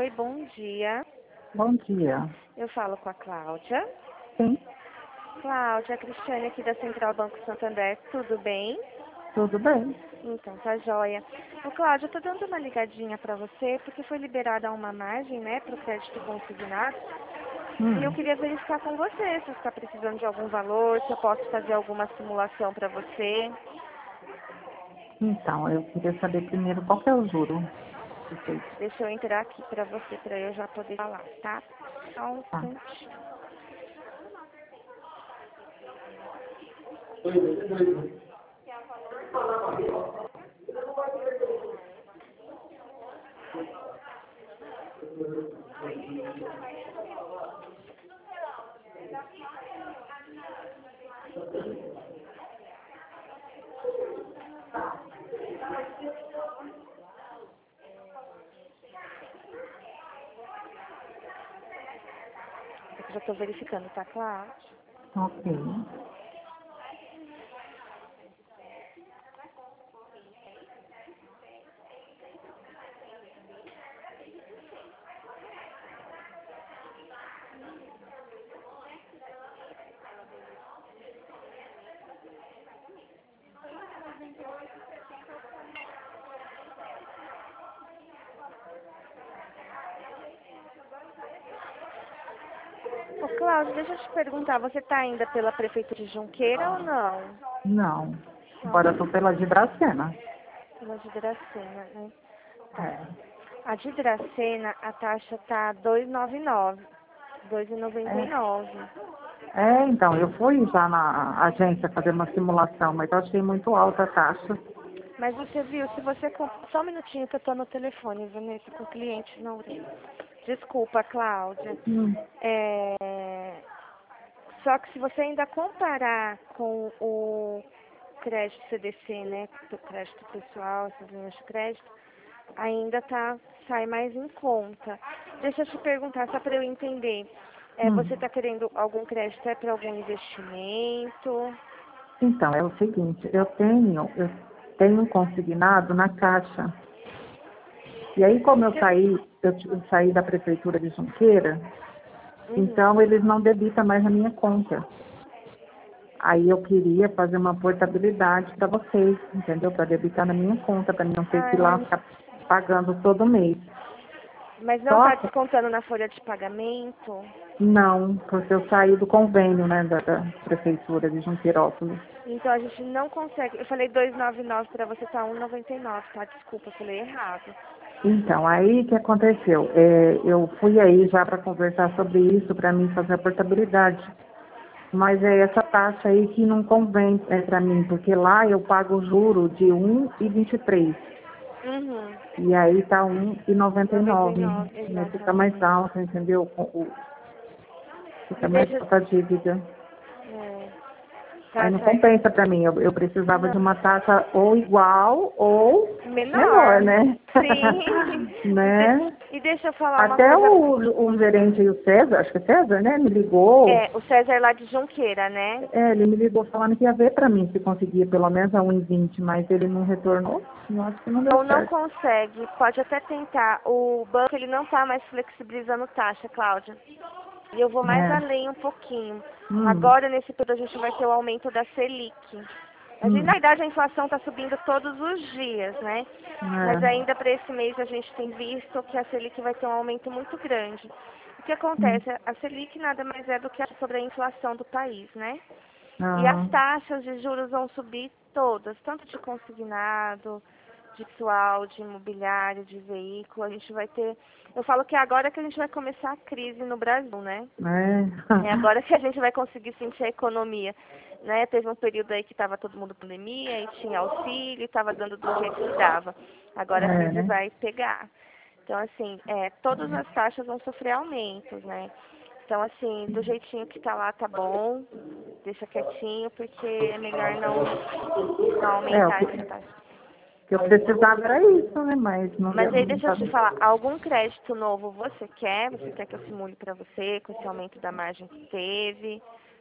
Oi, bom dia. Bom dia. Eu falo com a Cláudia. Sim, Cláudia, a Cristiane aqui da Central Banco Santander, tudo bem? tudo bem. Então, tá joia. Ô, Cláudia, eu tô dando uma ligadinha pra você, porque foi liberada uma margem, né, pro crédito consignado. E eu Hum. queria verificar com você se você está precisando de algum valor, se eu posso fazer alguma simulação pra você. Então, eu queria saber primeiro qual que é o juro que fez. Deixa eu entrar aqui pra você, pra eu já poder falar, tá? Só um Tá. instante. Eu já tô verificando, tá, Cláudia? Ok. Ô, Cláudia, deixa eu te perguntar, você tá ainda pela Prefeitura de Junqueira ou não? Não. Não, Agora eu tô pela de Dracena. pela de Dracena, né? Tá. É. A de Dracena, a taxa tá 2,99, 2,99. Então, eu fui já na agência fazer uma simulação, mas eu achei muito alta a taxa. Mas você viu, se você... Só um minutinho que eu tô no telefone, Vanessa, com o cliente na orelha. Desculpa, Cláudia. Hum. Só que se você ainda comparar com o crédito CDC, né, do crédito pessoal, essas linhas de crédito, ainda sai mais em conta. Deixa eu te perguntar, só para eu entender. Você Hum. está querendo algum crédito para algum investimento? Então, é o seguinte, eu tenho um consignado na Caixa. E aí, como eu saí da prefeitura de Junqueira, Uhum. então eles não debitam mais a minha conta. Aí eu queria fazer uma portabilidade para vocês, entendeu? Para debitar na minha conta, para não ter que ir lá Ah, ficar pagando todo mês. mas não Só está que descontando na folha de pagamento? não, porque eu saí do convênio, né, da prefeitura de Junqueirópolis. Então a gente não consegue. Eu falei 2,99 para você, tá 1,99, tá? Desculpa, eu falei errado. Então, aí o que aconteceu? Eu fui aí já para conversar sobre isso, para mim fazer a portabilidade. Mas é essa taxa aí que não convém para mim, porque lá eu pago o juro de 1,23. Uhum. E aí tá 1,99, 99, né? Fica mais exatamente. alto, entendeu? E Fica mais deixa. alta a dívida. É, Aí tá, não já. compensa para mim. Eu precisava de Não, uma taxa ou igual ou menor, menor. né? Sim. Né? E deixa eu falar uma Até coisa. o gerente aí, o César, acho que é César, né? Me ligou. O César lá de Junqueira, né? Ele me ligou falando que ia ver para mim se conseguia pelo menos a 1,20, mas ele não retornou. Eu acho que não deu Ou não certo. consegue, pode até tentar. O banco ele não tá mais flexibilizando taxa, Cláudia. E eu vou mais É. além um pouquinho. Hum, Agora, nesse período, a gente vai ter o aumento da Selic. Na hum, verdade, a inflação está subindo todos os dias, né? Mas é, ainda para esse mês a gente tem visto que a Selic vai ter um aumento muito grande. O que hum, acontece? A Selic nada mais é do que sobre a inflação do país, né? E as ah, taxas de juros vão subir todas, tanto de consignado, de pessoal, de imobiliário, de veículo. A gente vai ter. Eu falo que é agora que a gente vai começar a crise no Brasil, né? É é, agora que a gente vai conseguir sentir a economia. Né? Teve um período aí que estava todo mundo pandemia e tinha auxílio, estava dando do jeito que dava. Agora a crise né? vai pegar. Então, assim, todas as taxas vão sofrer aumentos, né? Então, assim, do jeitinho que tá lá, tá bom. Deixa quietinho, porque é melhor não O aumentar que, essa taxa. que eu precisava era isso, né? Mas não Mas deu, aí não deixa eu tá. te falar, algum crédito novo você quer? Você quer que eu simule para você com esse aumento da margem que teve?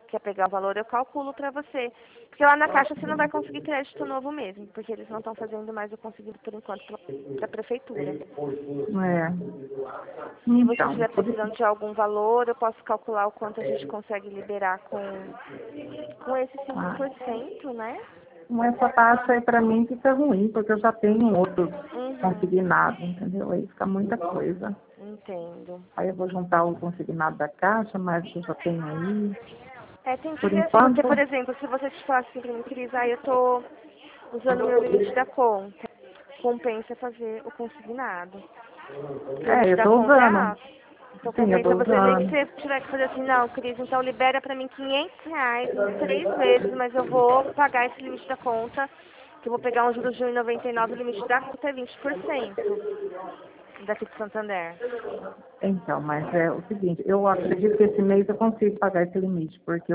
quer pegar o valor, eu calculo para você. Porque lá na Caixa você não vai conseguir crédito novo mesmo, porque eles não estão fazendo mais o conseguido por enquanto para a prefeitura. É. Se você Então, estiver precisando de algum valor, eu posso calcular o quanto a gente consegue liberar com esse 5%, né? essa taxa aí pra mim fica ruim, porque eu já tenho outros Uhum. consignados, entendeu? Aí fica muita coisa. Entendo. Aí eu vou juntar o consignado da Caixa, mas eu já tenho aí. Tem que Por ver assim, porque, enquanto, por exemplo, se você te falar assim pra mim, Cris, eu tô usando meu limite da conta, compensa fazer o consignado. O limite eu da tô conta é usando. alto. Então Sim, eu tô compensa você, nem que usando. você tiver que fazer assim, não, Cris, então libera pra mim R$ 500 em 3 vezes, mas eu vou pagar esse limite da conta, que eu vou pegar um juros de 1,99, o limite da conta é 20% daqui de Santander. Então, mas é o seguinte, eu acredito que esse mês eu consigo pagar esse limite, porque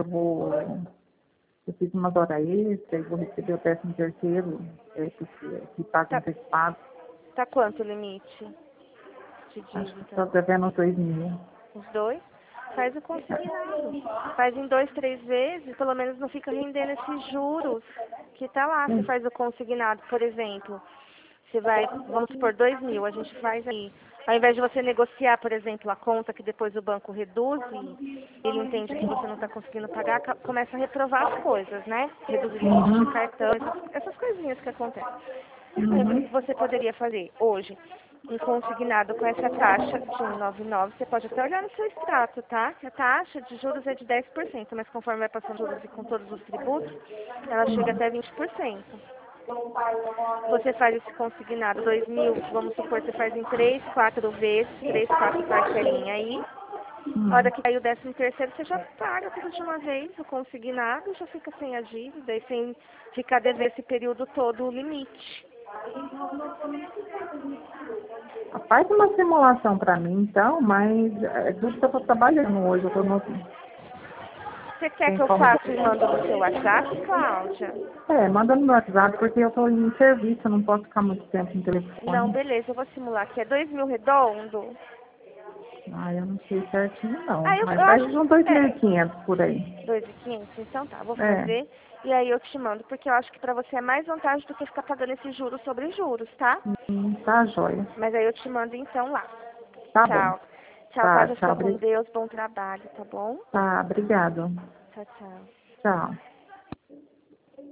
eu fiz umas horas extras e vou receber o 13º, que paga Tá, antecipado. tá quanto o limite de Acho que dívida? estou devendo uns 2.000. Os dois? Faz o consignado. Faz em 2, 3 vezes, pelo menos não fica rendendo esses juros que tá lá. Você faz o consignado, por exemplo. Você vai, vamos supor, 2.000, a gente faz aí. Ao invés de você negociar, por exemplo, a conta que depois o banco reduz e ele entende que você não está conseguindo pagar, começa a reprovar as coisas, né? Reduzir limite de cartão, essas coisinhas que acontecem. Aí o que você poderia fazer hoje? Um consignado com essa taxa de 1,99, você pode até olhar no seu extrato, tá? Que a taxa de juros é de 10%, mas conforme vai passando juros e com todos os tributos, ela chega até 20%. Você faz esse consignado 2.000, vamos supor, você faz em 3, 4 vezes, 3, 4 parcelinhas aí. Na hora que cair o 13º, você já paga tudo de uma vez, o consignado, já fica sem a dívida e sem ficar devendo esse período todo o limite. Faz uma simulação para mim, então, mas é tudo que eu estou trabalhando hoje. Eu tô no... Você quer Tem que eu como... faça e mando no seu WhatsApp, Cláudia? Manda no meu WhatsApp, porque eu estou em serviço, eu não posso ficar muito tempo no Não, telefone. beleza, eu vou simular aqui. É 2.000 redondo? Eu não sei certinho, não. Eu Mas vai acho uns que... 2.500 por aí. 2.500? Então tá, vou É, fazer. E aí eu te mando, porque eu acho que pra você é mais vantagem do que ficar pagando esses juros sobre juros, tá? tá joia. Mas aí eu te mando então lá. Tá bom. Tchau. Tchau, Tá, Cláudia. tchau. Fica com Deus. Bom trabalho, tá bom? Tá, obrigado. Tchau, tchau. Tchau.